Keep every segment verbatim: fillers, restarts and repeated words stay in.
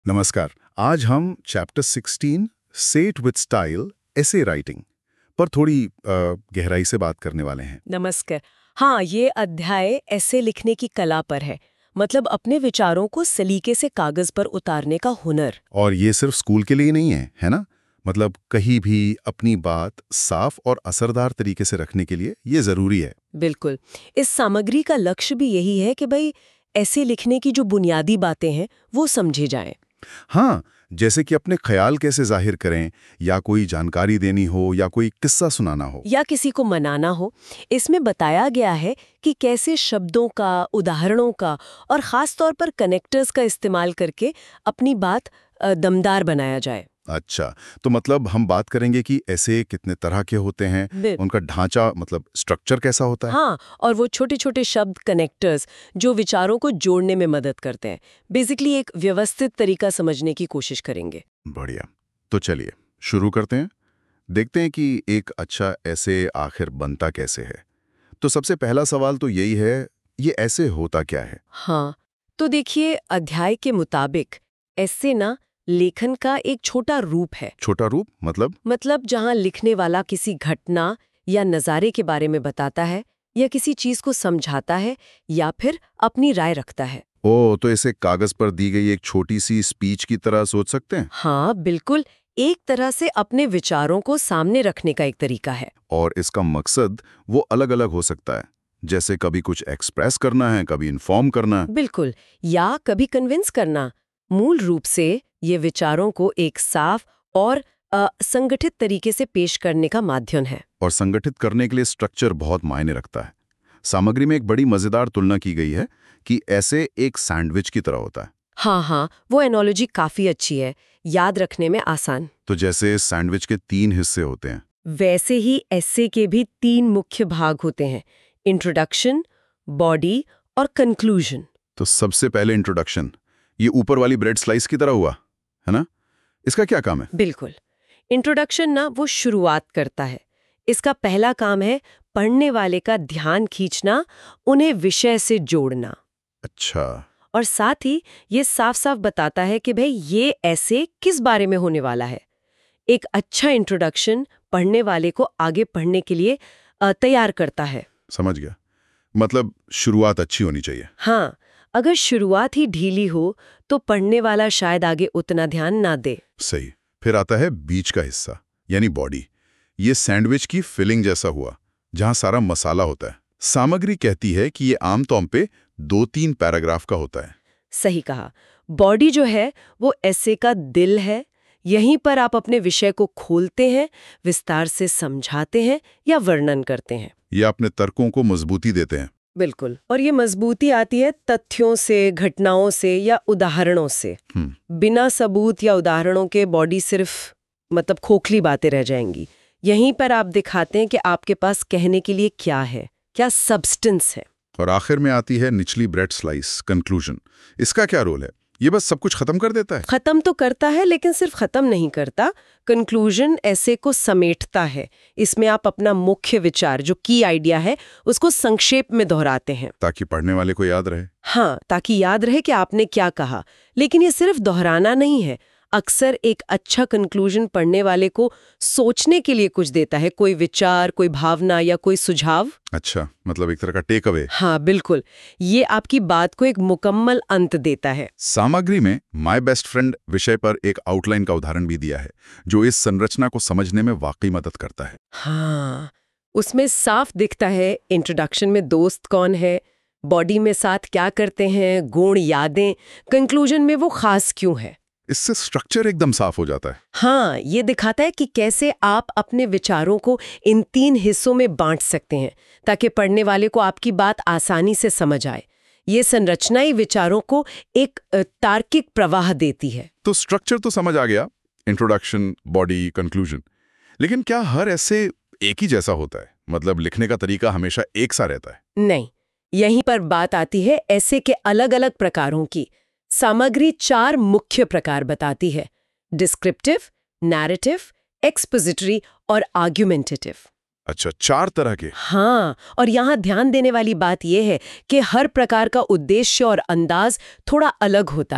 नमस्कार। आज हम चैप्टर सिक्सटीन से it with style essay writing पर थोड़ी अ, गहराई से बात करने वाले हैं। नमस्कार। हाँ, ये अध्याय ऐसे लिखने की कला पर है, मतलब अपने विचारों को सलीके से कागज पर उतारने का हुनर। और ये सिर्फ स्कूल के लिए ही नहीं है, है ना? मतलब कहीं भी अपनी बात साफ और असरदार तरीके से रखने के लिए ये जरूरी है। बिल्कुल। इस सामग्री का लक्ष्य भी यही है कि भाई ऐसे लिखने की जो बुनियादी बातें हैं वो समझी जाएं। हाँ, जैसे कि अपने ख्याल कैसे जाहिर करें, या कोई जानकारी देनी हो, या कोई किस्सा सुनाना हो। या किसी को मनाना हो। इसमें बताया गया है कि कैसे शब्दों का, उदाहरणों का और ख़ास तौर पर कनेक्टर्स का इस्तेमाल करके अपनी बात अ, दमदार बनाया जाए। अच्छा, तो मतलब हम बात करेंगे कि ऐसे कितने तरह के होते हैं, बिल- उनका ढांचा मतलब स्ट्रक्चर कैसा होता है। हाँ, और वो छोटे छोटे शब्द कनेक्टर्स जो विचारों को जोड़ने में मदद करते हैं। बेसिकली एक व्यवस्थित तरीका समझने की कोशिश करेंगे। बढ़िया। तो चलिए शुरू करते हैं। देखते हैं कि एक अच्छा ऐसे आखिर बनता कैसे है। तो सबसे पहला सवाल तो यही है, ये ऐसे होता क्या है? हाँ, तो देखिए अध्याय के मुताबिक ऐसे ना लेखन का एक छोटा रूप है। छोटा रूप मतलब? मतलब जहाँ लिखने वाला किसी घटना या नज़ारे के बारे में बताता है या किसी चीज को समझाता है या फिर अपनी राय रखता है। ओ, तो इसे कागज पर दी गई एक छोटी सी स्पीच की तरह सोच सकते हैं। हाँ बिल्कुल, एक तरह से अपने विचारों को सामने रखने का एक तरीका है। और इसका मकसद वो अलग अलग हो सकता है, जैसे कभी कुछ एक्सप्रेस करना है, कभी इन्फॉर्म करना। बिल्कुल, या कभी कन्विंस करना। मूल रूप से ये विचारों को एक साफ और अ, संगठित तरीके से पेश करने का माध्यम है। और संगठित करने के लिए स्ट्रक्चर बहुत मायने रखता है। सामग्री में एक बड़ी मजेदार तुलना की गई है कि ऐसे एक सैंडविच की तरह होता है। हाँ हाँ, वो एनोलॉजी काफी अच्छी है, याद रखने में आसान। तो जैसे सैंडविच के तीन हिस्से होते हैं। वैसे ही एस्से के भी तीन मुख्य भाग होते हैं, इंट्रोडक्शन, बॉडी और कंक्लूजन। तो सबसे पहले इंट्रोडक्शन, ये ऊपर वाली ब्रेड स्लाइस की तरह हुआ, है ना? इसका क्या काम है? बिल्कुल, इंट्रोडक्शन ना वो शुरुआत करता है। इसका पहला काम है पढ़ने वाले का ध्यान खींचना, उन्हें विषय से जोड़ना। अच्छा। और साथ ही ये साफ साफ बताता है कि भाई ये ऐसे किस बारे में होने वाला है। एक अच्छा इंट्रोडक्शन पढ़ने वाले को आगे पढ़ने के लिए अ, तैयार करता है। समझ गया। मतलब शुरुआत अच्छी होनी चाहिए। हाँ, अगर शुरुआत ही ढीली हो तो पढ़ने वाला शायद आगे उतना ध्यान ना दे। सही। फिर आता है बीच का हिस्सा, यानी बॉडी। ये सैंडविच की फिलिंग जैसा हुआ, जहां सारा मसाला होता है। सामग्री कहती है कि ये आमतौर पे दो तीन पैराग्राफ का होता है। सही कहा। बॉडी जो है वो ऐसे का दिल है। यहीं पर आप अपने विषय को खोलते हैं, विस्तार से समझाते हैं या वर्णन करते हैं। ये अपने तर्कों को मजबूती देते हैं। बिल्कुल, और ये मजबूती आती है तथ्यों से, घटनाओं से या उदाहरणों से। हम्म। बिना सबूत या उदाहरणों के बॉडी सिर्फ मतलब खोखली बातें रह जाएंगी। यहीं पर आप दिखाते हैं कि आपके पास कहने के लिए क्या है, क्या सब्सटेंस है। और आखिर में आती है निचली ब्रेड स्लाइस, कंक्लूजन। इसका क्या रोल है? ये बस सब कुछ खत्म कर देता है? खत्म तो करता है, लेकिन सिर्फ खत्म नहीं करता। कंक्लूजन ऐसे को समेटता है। इसमें आप अपना मुख्य विचार, जो की आइडिया है, उसको संक्षेप में दोहराते हैं। ताकि पढ़ने वाले को याद रहे। हाँ, ताकि याद रहे कि आपने क्या कहा। लेकिन ये सिर्फ दोहराना नहीं है। अक्सर एक अच्छा कंक्लूजन पढ़ने वाले को सोचने के लिए कुछ देता है, कोई विचार, कोई भावना या कोई सुझाव। अच्छा, मतलब एक तरह का टेक अवे। हाँ बिल्कुल, ये आपकी बात को एक मुकम्मल अंत देता है। सामग्री में माय बेस्ट फ्रेंड विषय पर एक आउटलाइन का उदाहरण भी दिया है, जो इस संरचना को समझने में वाकई मदद करता है। हाँ, उसमें साफ दिखता है इंट्रोडक्शन में दोस्त कौन है, बॉडी में साथ क्या करते हैं, गुण, यादें, कंक्लूजन में वो खास क्यों है। इससे स्ट्रक्चर एकदम साफ हो जाता है। हाँ, ये दिखाता है कि कैसे आप अपने विचारों को इन तीन हिस्सों में बांट सकते हैं ताकि पढ़ने वाले को आपकी बात आसानी से समझ आए। ये संरचना ही विचारों को एक अ, तार्किक प्रवाह देती है। तो स्ट्रक्चर तो समझ आ गया, इंट्रोडक्शन, बॉडी, कंक्लूजन। लेकिन क्या हर ऐसे एक ही जैसा होता है? मतलब लिखने का तरीका हमेशा एक सा रहता है? नहीं, यहीं पर बात आती है ऐसे के अलग अलग प्रकारों की। सामग्री चार मुख्य प्रकार बताती है: डिस्क्रिप्टिव, नैरेटिव, एक्सपोजिटरी और आर्ग्यूमेंटेटिव। अच्छा, चार तरह के। हाँ, और यहाँ ध्यान देने वाली बात यह है कि हर प्रकार का उद्देश्य और अंदाज थोड़ा अलग होता है।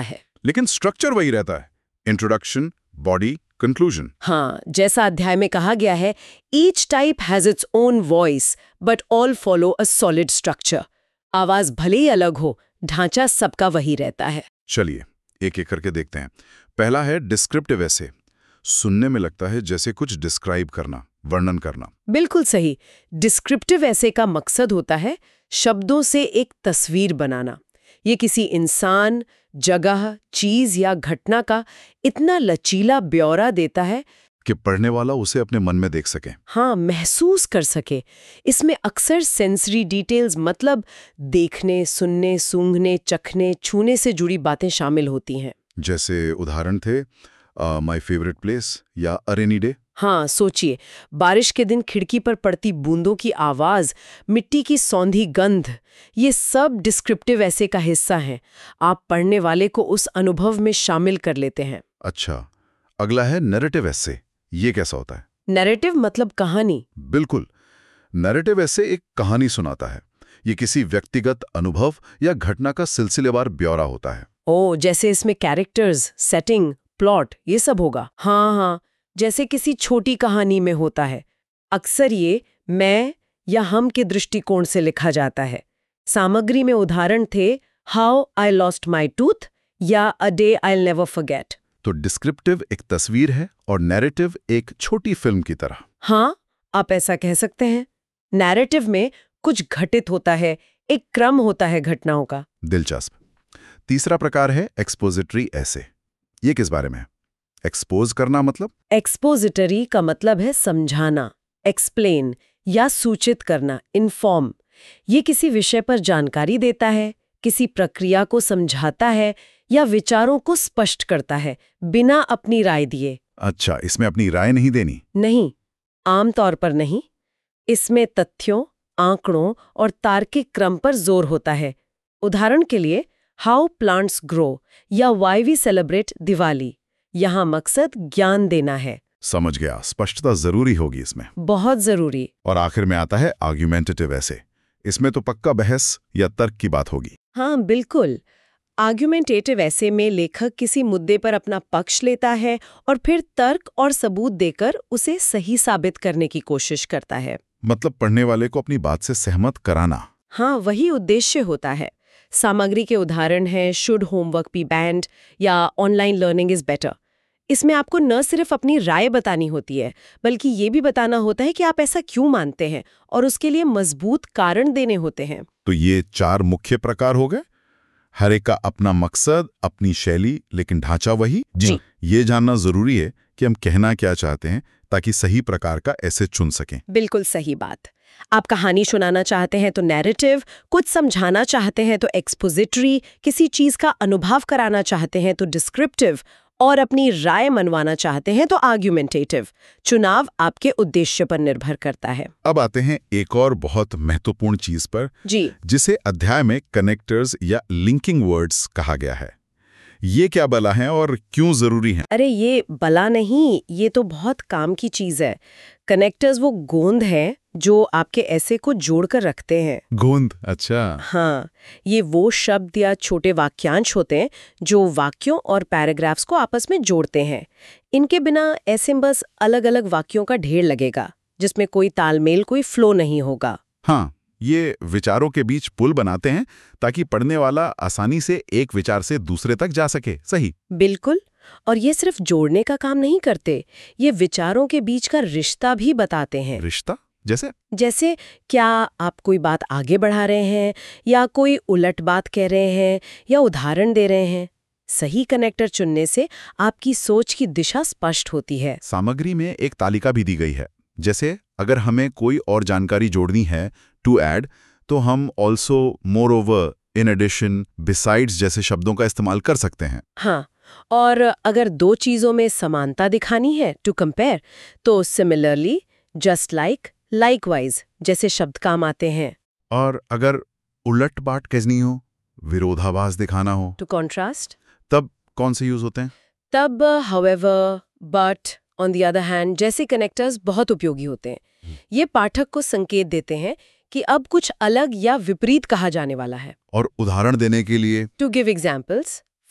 लेकिन स्ट्रक्चर वही रहता है, इंट्रोडक्शन, बॉडी, कंक्लूजन। हाँ, जैसा अध्याय में कहा गया है, each type has its own voice but all follow a solid structure. आवाज भले ही अलग हो, ढांचा सबका वही रहता है। चलिए एक एक करके देखते हैं। पहला है डिस्क्रिप्टिव ऐसे। सुनने में लगता है जैसे कुछ डिस्क्राइब करना, वर्णन करना। बिल्कुल सही। डिस्क्रिप्टिव ऐसे का मकसद होता है शब्दों से एक तस्वीर बनाना। ये किसी इंसान, जगह, चीज या घटना का इतना लचीला ब्यौरा देता है कि पढ़ने वाला उसे अपने मन में देख सके। हाँ, महसूस कर सके। इसमें अक्सर सेंसरी डिटेल्स मतलब देखने, सुनने, सूंघने, चखने, छूने से जुड़ी बातें शामिल होती हैं। जैसे उदाहरण थे माय फेवरेट प्लेस या अ रेनी डे। हाँ, सोचिए, बारिश के दिन खिड़की पर पड़ती बूंदों की आवाज, मिट्टी की सौंधी गंध, ये सब डिस्क्रिप्टिव ऐसे का हिस्सा हैं। आप पढ़ने वाले को उस अनुभव में शामिल कर लेते हैं। अच्छा, अगला है नैरेटिव ऐसे। ये कैसा होता है? नैरेटिव मतलब कहानी। बिल्कुल, नैरेटिव ऐसे एक कहानी सुनाता है। ये किसी व्यक्तिगत अनुभव या घटना का सिलसिलेवार ब्यौरा होता है। ओ, जैसे इसमें कैरेक्टर्स, सेटिंग, प्लॉट, ये सब होगा। हाँ हाँ, जैसे किसी छोटी कहानी में होता है। अक्सर ये मैं या हम के दृष्टिकोण से लिखा जाता है। सामग्री में उदाहरण थे how I lost my tooth या a day I never forget. तो डिस्क्रिप्टिव एक तस्वीर है और नैरेटिव एक छोटी फिल्म की तरह। हाँ, आप ऐसा कह सकते हैं। नैरेटिव में कुछ घटित होता है, एक क्रम होता है घटनाओं का। दिलचस्प। तीसरा प्रकार है एक्सपोजिटरी ऐसे। ये किस बारे में है? एक्सपोज करना मतलब? एक्सपोजिटरी का मतलब है समझाना, एक्सप्लेन या सूचित करना, इन्फॉर्म। ये किसी विषय पर जानकारी देता है, किसी प्रक्रिया को समझाता है या विचारों को स्पष्ट करता है बिना अपनी राय दिए। अच्छा, इसमें अपनी राय नहीं देनी? नहीं, आमतौर पर नहीं। इसमें तथ्यों, आंकड़ों और तार्किक क्रम पर जोर होता है। उदाहरण के लिए हाउ प्लांट्स ग्रो या व्हाई वी सेलिब्रेट दिवाली। यहाँ मकसद ज्ञान देना है। समझ गया, स्पष्टता जरूरी होगी इसमें। बहुत जरूरी। और आखिर में आता है आर्ग्यूमेंटेटिव ऐसे। इसमें तो पक्का बहस या तर्क की बात होगी। हाँ, बिल्कुल। आर्ग्यूमेंटेटिव ऐसे में लेखक किसी मुद्दे पर अपना पक्ष लेता है और फिर तर्क और सबूत देकर उसे सही साबित करने की कोशिश करता है। मतलब पढ़ने वाले को अपनी बात से सहमत कराना। हाँ, वही उद्देश्य होता है। सामग्री के उदाहरण हैं शुड होमवर्क बी बैंड या ऑनलाइन लर्निंग इज बेटर। इसमें आपको न सिर्फ अपनी राय बतानी होती है, बल्कि ये भी बताना होता है कि आप ऐसा क्यों मानते हैं और उसके लिए मजबूत कारण देने होते हैं। तो ये चार मुख्य प्रकार हो गए। हर एक का अपना मकसद, अपनी शैली, लेकिन ढांचा वही। जी। ये जानना जरूरी है कि हम कहना क्या चाहते हैं ताकि सही प्रकार का ऐसे चुन सकें। बिल्कुल सही बात। आप कहानी सुनाना चाहते हैं तो नैरेटिव, कुछ समझाना चाहते हैं तो एक्सपोजिटरी, किसी चीज का अनुभव कराना चाहते हैं तो डिस्क्रिप्टिव और अपनी राय मनवाना चाहते हैं तो आर्ग्यूमेंटेटिव। चुनाव आपके उद्देश्य पर निर्भर करता है। अब आते हैं एक और बहुत महत्वपूर्ण चीज पर, जी, जिसे अध्याय में कनेक्टर्स या लिंकिंग वर्ड्स कहा गया है। ये क्या बला है और क्यों जरूरी है? अरे ये बला नहीं, ये तो बहुत काम की चीज है। कनेक्टर्स वो गोंद हैं जो आपके ऐसे को जोड़कर रखते हैं। गोंद? अच्छा। हाँ, ये वो शब्द या छोटे वाक्यांश होते हैं जो वाक्यों और पैराग्राफ्स को आपस में जोड़ते हैं। इनके बिना ऐसे बस अलग अलग वाक्यों का ढेर लगेगा जिसमें कोई तालमेल, कोई फ्लो नहीं होगा। हाँ, ये विचारों के बीच पुल बनाते हैं ताकि पढ़ने वाला आसानी से एक विचार से दूसरे तक जा सके। सही? बिल्कुल। और ये सिर्फ जोड़ने का काम नहीं करते, ये विचारों के बीच का रिश्ता भी बताते हैं। रिश्ता? जैसे? जैसे क्या आप कोई बात आगे बढ़ा रहे हैं या कोई उलट बात कह रहे हैं या उदाहरण दे रहे हैं। सही कनेक्टर चुनने से आपकी सोच की दिशा स्पष्ट होती है। सामग्री में एक तालिका भी दी गई है। जैसे अगर हमें कोई और जानकारी जोड़नी है, टू ऐड, तो हम also, moreover, in addition, besides जैसे शब्दों का इस्तेमाल कर सकते हैं। हाँ, और अगर दो चीजों में समानता दिखानी है, टू कंपेयर, तो सिमिलरली, जस्ट लाइक, लाइकवाइज जैसे शब्द काम आते हैं। और अगर उलट बात कहनी हो, विरोधाभास दिखाना हो, टू कॉन्ट्रास्ट, तब कौन से यूज होते हैं? तब however, but, on the other hand जैसे कनेक्टर्स बहुत उपयोगी होते हैं। ये पाठक को संकेत देते हैं कि अब कुछ अलग या विपरीत कहा जाने वाला है। और उदाहरण देने के लिए? To give examples,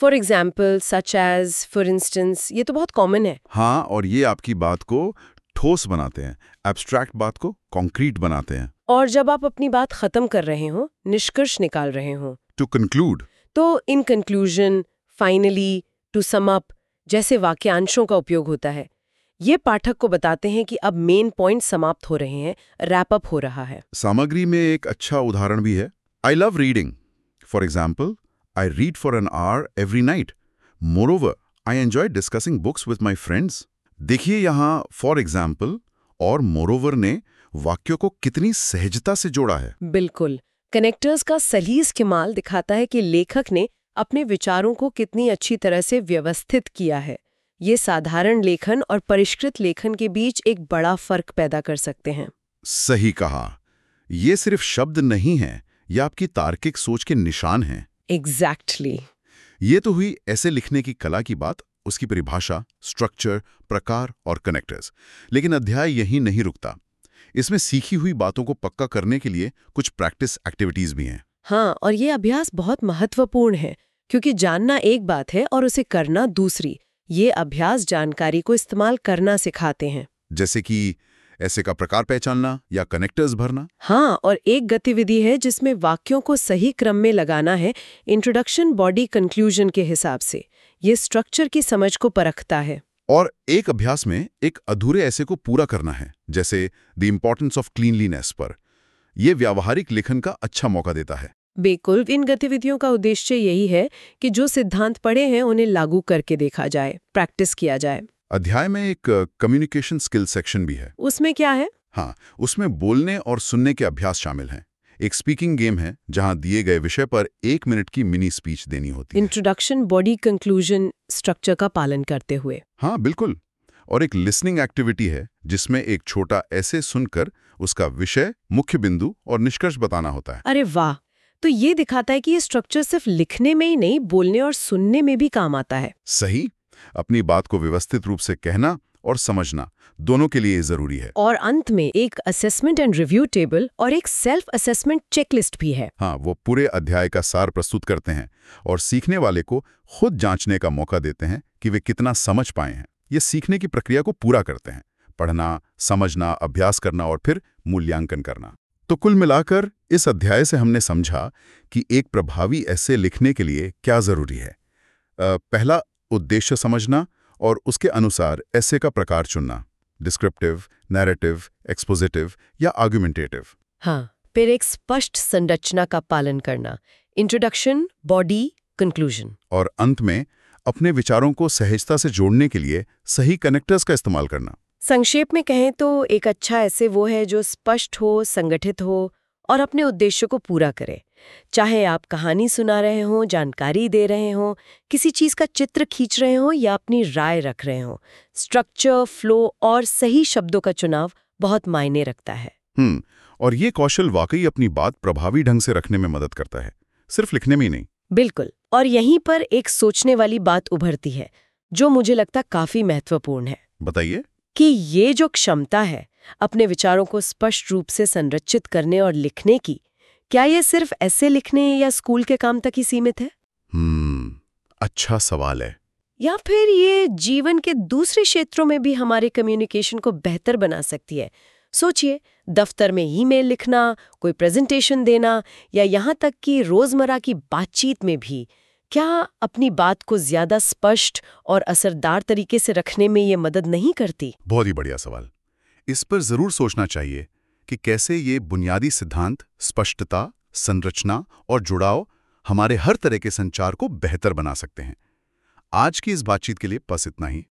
for example, such as, for instance, ये तो बहुत कॉमन है। हाँ, और ये आपकी बात को ठोस बनाते हैं, एब्स्ट्रैक्ट बात को कॉन्क्रीट बनाते हैं। और जब आप अपनी बात खत्म कर रहे हो, निष्कर्ष निकाल रहे हो, टू कंक्लूड, तो in conclusion, finally, to sum up जैसे वाक्यांशों का उपयोग होता है। ये पाठक को बताते हैं कि अब मेन पॉइंट समाप्त हो रहे हैं, रैप अप हो रहा है। सामग्री में एक अच्छा उदाहरण भी है। I love reading. For example, I read for an hour every night. Moreover, I enjoy discussing books with my friends. देखिए यहाँ फॉर एग्जाम्पल और मोरओवर ने वाक्यों को कितनी सहजता से जोड़ा है। बिल्कुल, कनेक्टर्स का सही इस्तेमाल दिखाता है कि लेखक ने अपने विचारों को कितनी अच्छी तरह से व्यवस्थित किया है। ये साधारण लेखन और परिष्कृत लेखन के बीच एक बड़ा फर्क पैदा कर सकते हैं। सही कहा। ये सिर्फ शब्द नहीं है, ये आपकी तार्किक सोच के निशान हैं। Exactly exactly. ये तो हुई ऐसे लिखने की कला की बात, उसकी परिभाषा, स्ट्रक्चर, प्रकार और कनेक्टर्स। लेकिन अध्याय यहीं नहीं रुकता। इसमें सीखी हुई बातों को पक्का करने के लिए कुछ प्रैक्टिस एक्टिविटीज भी हैं। हाँ, और ये अभ्यास बहुत महत्वपूर्ण है, क्योंकि जानना एक बात है और उसे करना दूसरी। ये अभ्यास जानकारी को इस्तेमाल करना सिखाते हैं। जैसे कि ऐसे का प्रकार पहचानना या कनेक्टर्स भरना। हाँ, और एक गतिविधि है जिसमें वाक्यों को सही क्रम में लगाना है, इंट्रोडक्शन, बॉडी, कंक्लूजन के हिसाब से। ये स्ट्रक्चर की समझ को परखता है। और एक अभ्यास में एक अधूरे ऐसे को पूरा करना है, जैसे द इम्पोर्टेंस ऑफ क्लीनलीनेस पर। यह व्यावहारिक लेखन का अच्छा मौका देता है। बिल्कुल, इन गतिविधियों का उद्देश्य यही है कि जो सिद्धांत पढ़े हैं उन्हें लागू करके देखा जाए, प्रैक्टिस किया जाए। अध्याय में एक कम्युनिकेशन स्किल सेक्शन भी है। उसमें क्या है? हाँ, उसमें बोलने और सुनने के अभ्यास शामिल हैं। एक स्पीकिंग गेम है जहां दिए गए विषय पर एक मिनट की मिनी स्पीच देनी होती है। इंट्रोडक्शन, बॉडी, कंक्लूजन स्ट्रक्चर का पालन करते हुए। हाँ बिल्कुल। और एक लिसनिंग एक्टिविटी है जिसमें एक छोटा ऐसे सुनकर उसका विषय, मुख्य बिंदु और निष्कर्ष बताना होता है। अरे वाह! तो ये दिखाता है कि ये स्ट्रक्चर सिर्फ लिखने में ही नहीं, बोलने और सुनने में भी काम आता है। सही। अपनी बात को व्यवस्थित रूप से कहना और समझना दोनों के लिए जरूरी है। और अंत में एक असेसमेंट एंड रिव्यू टेबल और एक सेल्फ असेसमेंट चेकलिस्ट भी है। हाँ, वो पूरे अध्याय का सार प्रस्तुत करते हैं और सीखने वाले को खुद जांचने का मौका देते हैं कि वे कितना समझ पाए हैं। ये सीखने की प्रक्रिया को पूरा करते हैं, पढ़ना, समझना, अभ्यास करना और फिर मूल्यांकन करना। तो कुल मिलाकर इस अध्याय से हमने समझा कि एक प्रभावी ऐसे लिखने के लिए क्या जरूरी है। आ, पहला, उद्देश्य समझना और उसके अनुसार ऐसे का प्रकार चुनना, डिस्क्रिप्टिव, नैरेटिव, एक्सपोजिटिव या आर्गुमेंटेटिव। हाँ, फिर एक स्पष्ट संरचना का पालन करना, इंट्रोडक्शन, बॉडी, कंक्लूजन। और अंत में अपने विचारों को सहजता से जोड़ने के लिए सही कनेक्टर्स का इस्तेमाल करना। संक्षेप में कहें तो एक अच्छा ऐसे वो है जो स्पष्ट हो, संगठित हो और अपने उद्देश्य को पूरा करे। चाहे आप कहानी सुना रहे हो, जानकारी दे रहे हो, किसी चीज का चित्र खींच रहे हो या अपनी राय रख रहे हो, स्ट्रक्चर, फ्लो और सही शब्दों का चुनाव बहुत मायने रखता है। हम्म और ये कौशल वाकई अपनी बात प्रभावी ढंग से रखने में मदद करता है, सिर्फ लिखने में ही नहीं। बिल्कुल। और यहीं पर एक सोचने वाली बात उभरती है जो मुझे लगता काफी महत्वपूर्ण है। बताइए। कि ये जो क्षमता है अपने विचारों को स्पष्ट रूप से संरचित करने और लिखने की, क्या ये सिर्फ ऐसे लिखने या स्कूल के काम तक ही सीमित है? हम्म अच्छा सवाल है। या फिर ये जीवन के दूसरे क्षेत्रों में भी हमारे कम्युनिकेशन को बेहतर बना सकती है? सोचिए, दफ्तर में ईमेल लिखना, कोई प्रेजेंटेशन देना या यहाँ तक कि रोजमर्रा की बातचीत में भी क्या अपनी बात को ज्यादा स्पष्ट और असरदार तरीके से रखने में ये मदद नहीं करती? बहुत ही बढ़िया सवाल। इस पर जरूर सोचना चाहिए कि कैसे ये बुनियादी सिद्धांत, स्पष्टता, संरचना और जुड़ाव हमारे हर तरह के संचार को बेहतर बना सकते हैं। आज की इस बातचीत के लिए बस इतना ही।